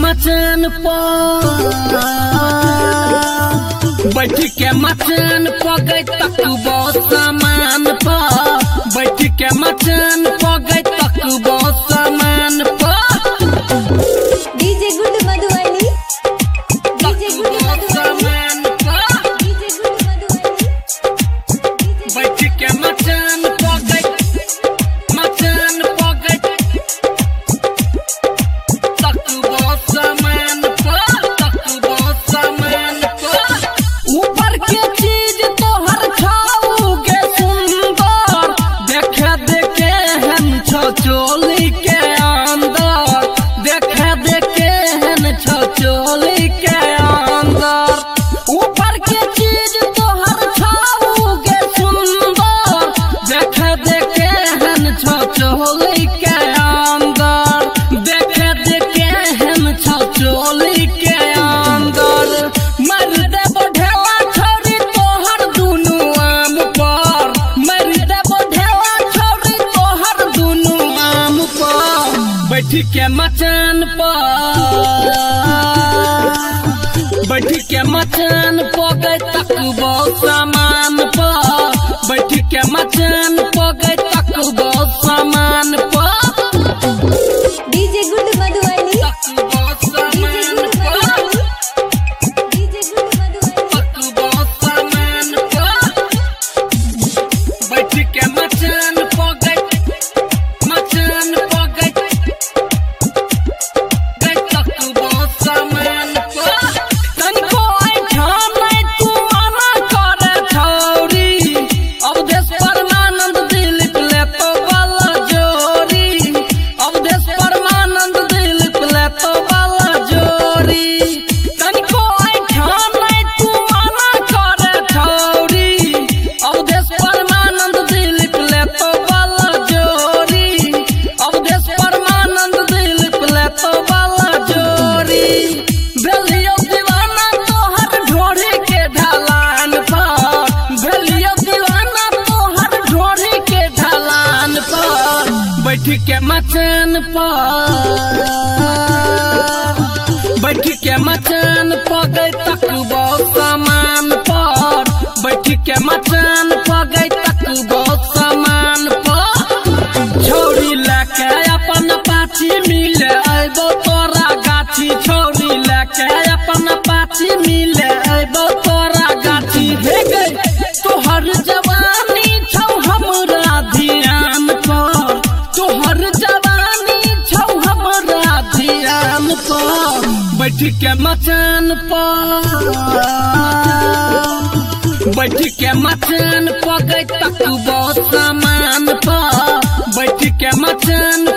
मचान पर बैठ के मचान पर गई तकबो सामान पर बैठ के मचान पर गई तकबो सामान पर DJ good Madhubani DJ good Madhubani DJ good Madhubani बैठ के मचान पर गई तकबो सामान पर ऊपर के चीज तोहर खाओगे सुंदर देखे देखे हम छोचोली के अंदर देखे देखे हम छोचोली के अंदर ऊपर के चीज तोहर खाओगे सुंदर देखे देखे हम छोचोली के अंदर देखे देखे हम छोचोली के अंदर मर दे बढ़ेवा छोरी तोहर दुनू आम पर मर दे बढ़ेवा छोरी तोहर दुनू आम पर बैठ के मचान पर बैठ के मचान पर गई तकबो सामान पर बैठ के मचान पर गई तकबो सामान पर डीजे गुड मधुबनी तकबो सामान पर डीजे गुड मधुबनी तकबो सामान पर बैठ के मचान पर गई तकबो सामान पर तनको ऐठाम नहीं तू मना करे छौरी अवधेश परमानंद दिलीप लेतो वाला जोरी अवधेश परमानंद दिलीप लेतो वाला जोरी तनको ऐठाम नहीं तू मना करे छौरी अवधेश परमानंद दिलीप लेतो वाला जोरी अवधेश परमानंद दिलीप लेतो वाला जोरी भेलियो दीवाना तोहर ढोरी के ढलान पर भेलियो दीवाना तोहर ढोरी के ढलान पर बैठ के मचान पर बैठ के मचान पर गई तकबो सामान पर बैठ के मचान पर गई तकबो सामान पर छोरी लेके अपन पाछी मिले अबो तोरा गाछी छोरी लेके अपन पाछी मिले अबो तोरा गाछी हे गई तोहर जवानी छौ हमरा ध्यान पर तोहर जवानी छौ हमरा ध्यान पर बैठ के मचान पर बैठ के मचान पर गई तकबो सामान पर बैठ के मचान